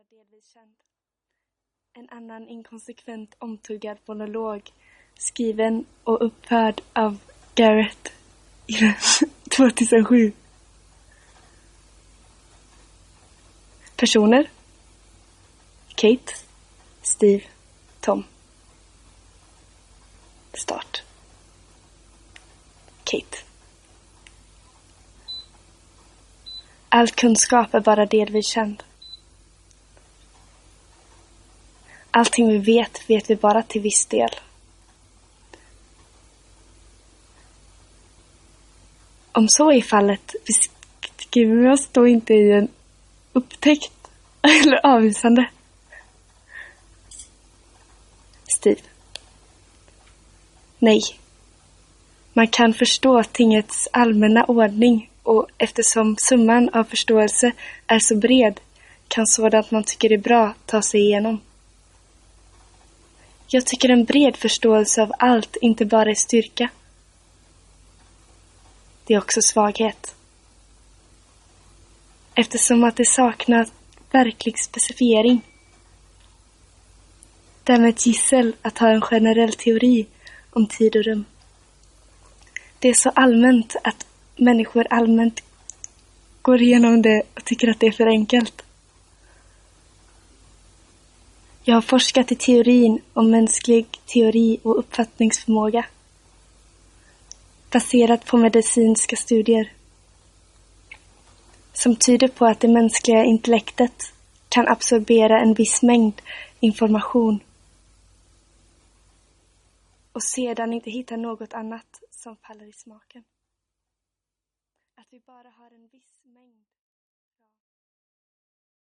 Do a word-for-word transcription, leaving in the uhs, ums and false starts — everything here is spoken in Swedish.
bara delvis känd. En annan inkonsekvent omtuggad monolog, skriven och uppförd av Garrett tjugohundrasju. Personer: Kate, Steve, Tom. Start. Kate. All kunskap är bara delvis känd. Allting vi vet, vet vi bara till viss del. Om så är fallet, beskriver vi oss då inte i en upptäckt eller avvisande? Steve. Nej. Man kan förstå tingets allmänna ordning, och eftersom summan av förståelse är så bred kan sådant man tycker är bra ta sig igenom. Jag tycker en bred förståelse av allt inte bara är styrka. Det är också svaghet. Eftersom att det saknar verklig specifiering. Därmed ett gissel att ha en generell teori om tid och rum. Det är så allmänt att människor allmänt går igenom det och tycker att det är för enkelt. Jag har forskat i teorin om mänsklig teori och uppfattningsförmåga, baserat på medicinska studier, som tyder på att det mänskliga intellektet kan absorbera en viss mängd information och sedan inte hitta något annat som faller i smaken. Att vi bara har en viss